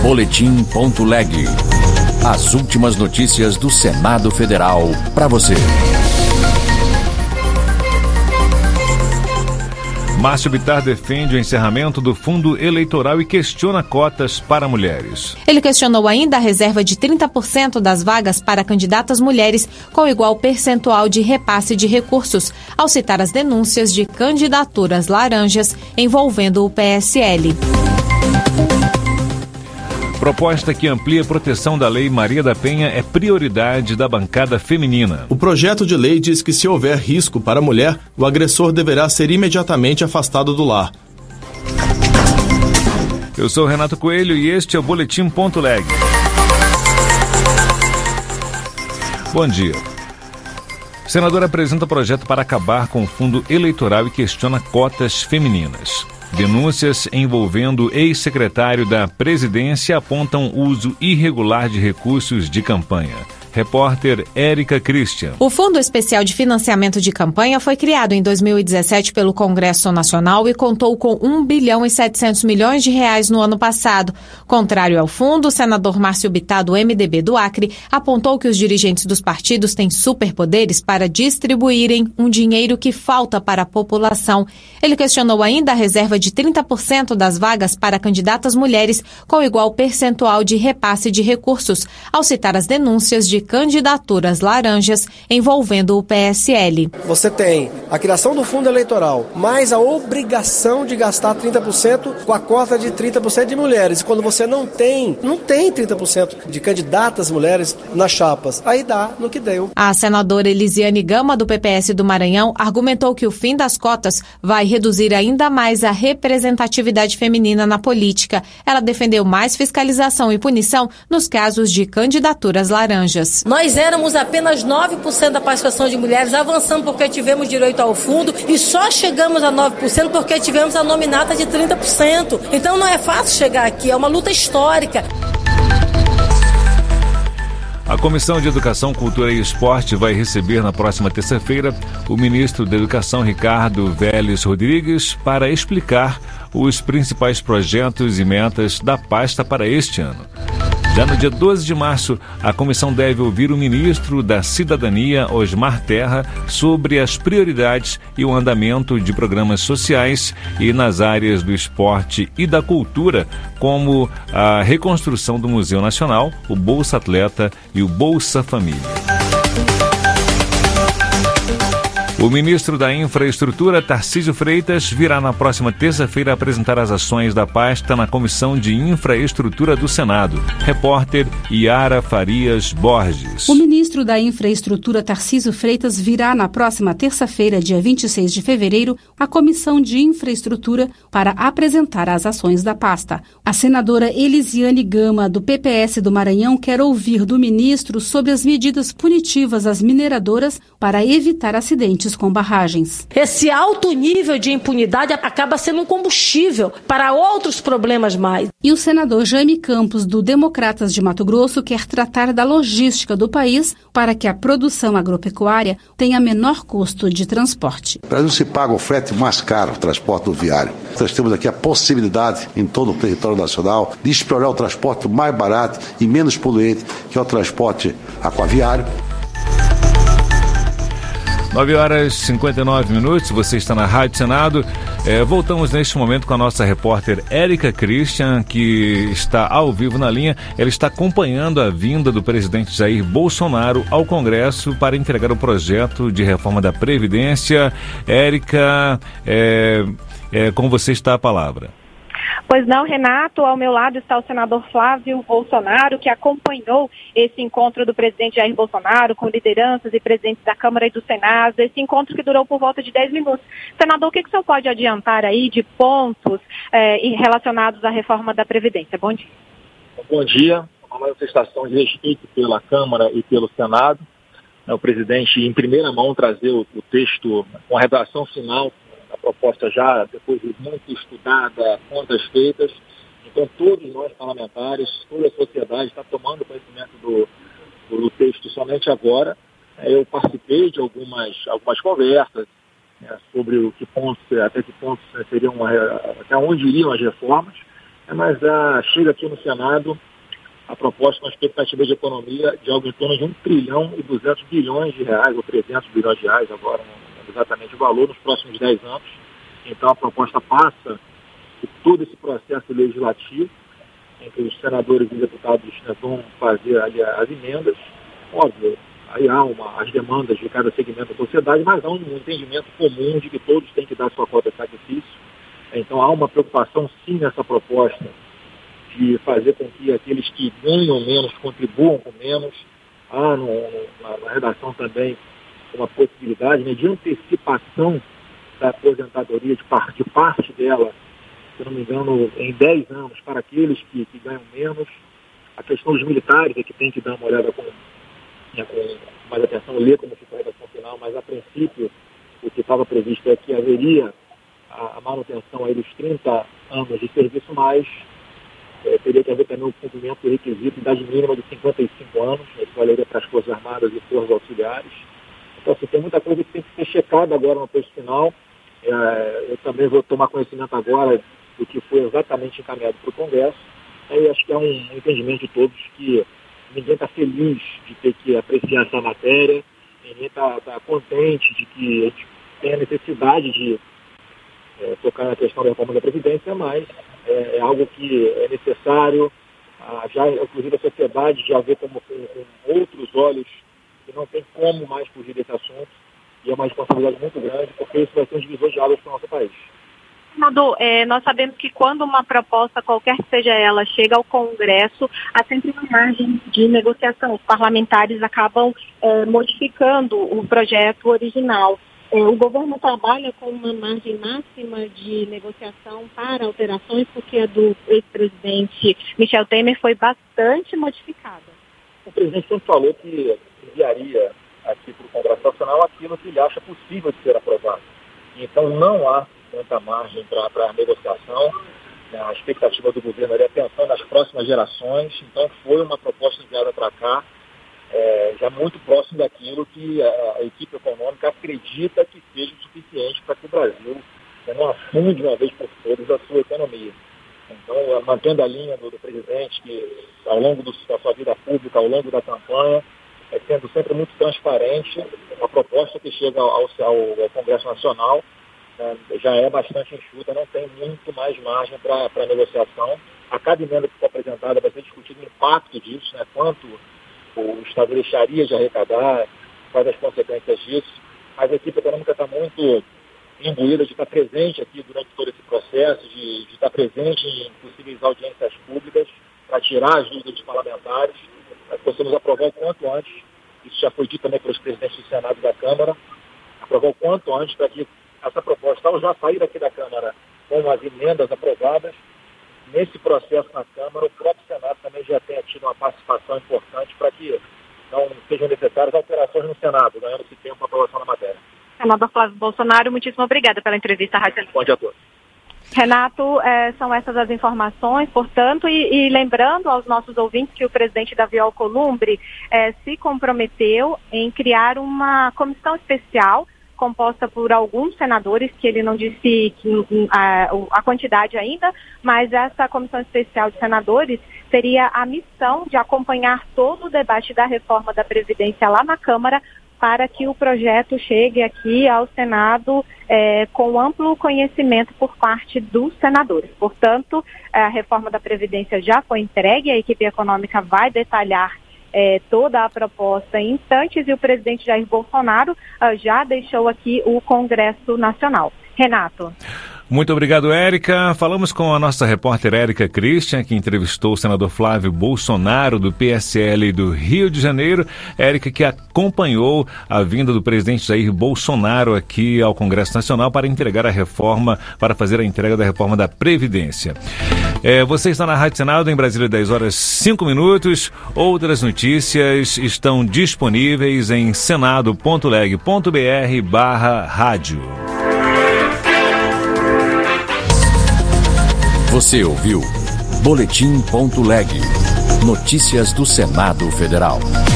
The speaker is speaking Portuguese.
Boletim.leg. As últimas notícias do Senado Federal para você. Márcio Bittar defende o encerramento do fundo eleitoral e questiona cotas para mulheres. Ele questionou ainda a reserva de 30% das vagas para candidatas mulheres com igual percentual de repasse de recursos, ao citar as denúncias de candidaturas laranjas envolvendo o PSL. Proposta que amplia a proteção da Lei Maria da Penha é prioridade da bancada feminina. O projeto de lei diz que se houver risco para a mulher, o agressor deverá ser imediatamente afastado do lar. Eu sou Renato Coelho e este é o Boletim.leg. Bom dia. O senador apresenta projeto para acabar com o fundo eleitoral e questiona cotas femininas. Denúncias envolvendo ex-secretário da Presidência apontam uso irregular de recursos de campanha. Repórter Érica Christian. O Fundo Especial de Financiamento de Campanha foi criado em 2017 pelo Congresso Nacional e contou com 1 bilhão e 700 milhões de reais no ano passado. Contrário ao fundo, o senador Márcio Bittar, do MDB do Acre, apontou que os dirigentes dos partidos têm superpoderes para distribuírem um dinheiro que falta para a população. Ele questionou ainda a reserva de 30% das vagas para candidatas mulheres com igual percentual de repasse de recursos, ao citar as denúncias de candidaturas laranjas envolvendo o PSL. Você tem a criação do fundo eleitoral, mais a obrigação de gastar 30% com a cota de 30% de mulheres. Quando você não tem 30% de candidatas mulheres nas chapas, aí dá no que deu. A senadora Elisiane Gama, do PPS do Maranhão, argumentou que o fim das cotas vai reduzir ainda mais a representatividade feminina na política. Ela defendeu mais fiscalização e punição nos casos de candidaturas laranjas. Nós éramos apenas 9% da participação de mulheres, avançamos porque tivemos direito ao fundo e só chegamos a 9% porque tivemos a nominata de 30%. Então não é fácil chegar aqui, é uma luta histórica. A Comissão de Educação, Cultura e Esporte vai receber na próxima terça-feira o ministro da Educação, Ricardo Vélez Rodrigues, para explicar os principais projetos e metas da pasta para este ano. Já no dia 12 de março, a comissão deve ouvir o ministro da Cidadania, Osmar Terra, sobre as prioridades e o andamento de programas sociais e nas áreas do esporte e da cultura, como a reconstrução do Museu Nacional, o Bolsa Atleta e o Bolsa Família. O ministro da Infraestrutura, Tarcísio Freitas, virá na próxima terça-feira apresentar as ações da pasta na Comissão de Infraestrutura do Senado. Repórter Yara Farias Borges. O ministro da Infraestrutura, Tarcísio Freitas, virá na próxima terça-feira, dia 26 de fevereiro, à Comissão de Infraestrutura para apresentar as ações da pasta. A senadora Elisiane Gama, do PPS do Maranhão, quer ouvir do ministro sobre as medidas punitivas às mineradoras para evitar acidentes com barragens. Esse alto nível de impunidade acaba sendo um combustível para outros problemas mais. E o senador Jaime Campos, do Democratas de Mato Grosso, quer tratar da logística do país para que a produção agropecuária tenha menor custo de transporte. O Brasil se paga o frete mais caro, o transporte viário. Nós temos aqui a possibilidade, em todo o território nacional, de explorar o transporte mais barato e menos poluente, que é o transporte aquaviário. 9h59, você está na Rádio Senado. Voltamos neste momento com a nossa repórter Érica Christian, que está ao vivo na linha. Ela está acompanhando a vinda do presidente Jair Bolsonaro ao Congresso para entregar o projeto de reforma da Previdência. Érica, com você está a palavra. Pois não, Renato, ao meu lado está o senador Flávio Bolsonaro, que acompanhou esse encontro do presidente Jair Bolsonaro com lideranças e presidentes da Câmara e do Senado, esse encontro que durou por volta de 10 minutos. Senador, o que o senhor pode adiantar aí de pontos relacionados à reforma da Previdência? Bom dia. Bom dia, uma manifestação de respeito pela Câmara e pelo Senado. O presidente, em primeira mão, trazer o texto com a redação final, a proposta já, depois de muito estudada, contas feitas. Então, todos nós parlamentares, toda a sociedade está tomando conhecimento do texto somente agora. Eu participei de algumas conversas sobre até que ponto seriam, até onde iriam as reformas. mas chega aqui no Senado a proposta com a expectativa de economia de algo em torno de 1 trilhão e 200 bilhões de reais, ou 300 bilhões de reais agora, não é exatamente o valor, nos próximos 10 anos. Então a proposta passa por todo esse processo legislativo, em que os senadores e deputados, né, vão fazer ali as emendas. Óbvio, aí há as demandas de cada segmento da sociedade, mas há um entendimento comum de que todos têm que dar sua cota de sacrifício. Então há uma preocupação sim nessa proposta de fazer com que aqueles que ganham menos contribuam com menos. Há na redação também uma possibilidade, né, de antecipação da aposentadoria de parte dela, se não me engano, em 10 anos para aqueles que ganham menos. A questão dos militares é que tem que dar uma olhada com mais atenção, ler como ficou a redação final, mas a princípio o que estava previsto é que haveria a manutenção aí dos 30 anos de serviço, mas teria que haver também o cumprimento do requisito de idade mínima de 55 anos, isso valeria para as Forças Armadas e Forças Auxiliares. Então, assim, tem muita coisa que tem que ser checada agora no texto final. Eu também vou tomar conhecimento agora do que foi exatamente encaminhado para o Congresso. E acho que é um entendimento de todos que ninguém está feliz de ter que apreciar essa matéria, ninguém está contente de que a gente tem a necessidade de tocar na questão da reforma da Previdência, mas é algo que é necessário. Já, inclusive, a sociedade já vê com outros olhos que não tem como mais fugir desse assunto, e é uma responsabilidade muito grande, porque isso vai ser um divisor de águas para o nosso país. Senador, nós sabemos que quando uma proposta, qualquer que seja ela, chega ao Congresso, há sempre uma margem de negociação. Os parlamentares acabam modificando o projeto original. O governo trabalha com uma margem máxima de negociação para alterações, porque a do ex-presidente Michel Temer foi bastante modificada. O presidente sempre falou que enviaria aqui para o Congresso Nacional aquilo que ele acha possível de ser aprovado. Então não há tanta margem para a negociação. A expectativa do governo é pensando nas próximas gerações. Então foi uma proposta enviada para cá, já muito próximo daquilo que a equipe econômica acredita que seja o suficiente para que o Brasil não afunde de uma vez por todas a sua economia. Então, mantendo a linha do presidente, que ao longo da sua vida pública, ao longo da campanha, sendo sempre muito transparente, a proposta que chega ao Congresso Nacional já é bastante enxuta, não tem muito mais margem para negociação. A cada emenda que for apresentada vai ser discutido o impacto disso, né, quanto o Estado deixaria de arrecadar, quais as consequências disso. Mas a equipe econômica está muito imbuída de estar presente aqui durante todo esse processo, de estar presente em possíveis audiências públicas, para tirar as dúvidas dos parlamentares, para que possamos aprovar o quanto antes. Isso já foi dito também pelos presidentes do Senado e da Câmara, aprovar o quanto antes para que essa proposta, ao já sair daqui da Câmara com as emendas aprovadas, nesse processo na Câmara, o próprio Senado também já tenha tido uma participação importante para que não sejam necessárias alterações no Senado, ganhando-se tempo para aprovação da matéria. Senador Flávio Bolsonaro, muitíssimo obrigada pela entrevista à Rádio. Bom dia a todos. Renato, são essas as informações, portanto, e lembrando aos nossos ouvintes que o presidente Davi Alcolumbre se comprometeu em criar uma comissão especial composta por alguns senadores, que ele não disse a quantidade ainda, mas essa comissão especial de senadores teria a missão de acompanhar todo o debate da reforma da Previdência lá na Câmara, para que o projeto chegue aqui ao Senado com amplo conhecimento por parte dos senadores. Portanto, a reforma da Previdência já foi entregue, a equipe econômica vai detalhar toda a proposta em instantes, e o presidente Jair Bolsonaro já deixou aqui o Congresso Nacional. Renato. Muito obrigado, Érica. Falamos com a nossa repórter Érica Christian, que entrevistou o senador Flávio Bolsonaro, do PSL do Rio de Janeiro. Érica, que acompanhou a vinda do presidente Jair Bolsonaro aqui ao Congresso Nacional para entregar a reforma, para fazer a entrega da reforma da Previdência. Você está na Rádio Senado, em Brasília, 10 horas 5 minutos. Outras notícias estão disponíveis em senado.leg.br/rádio. Você ouviu Boletim.leg. Notícias do Senado Federal.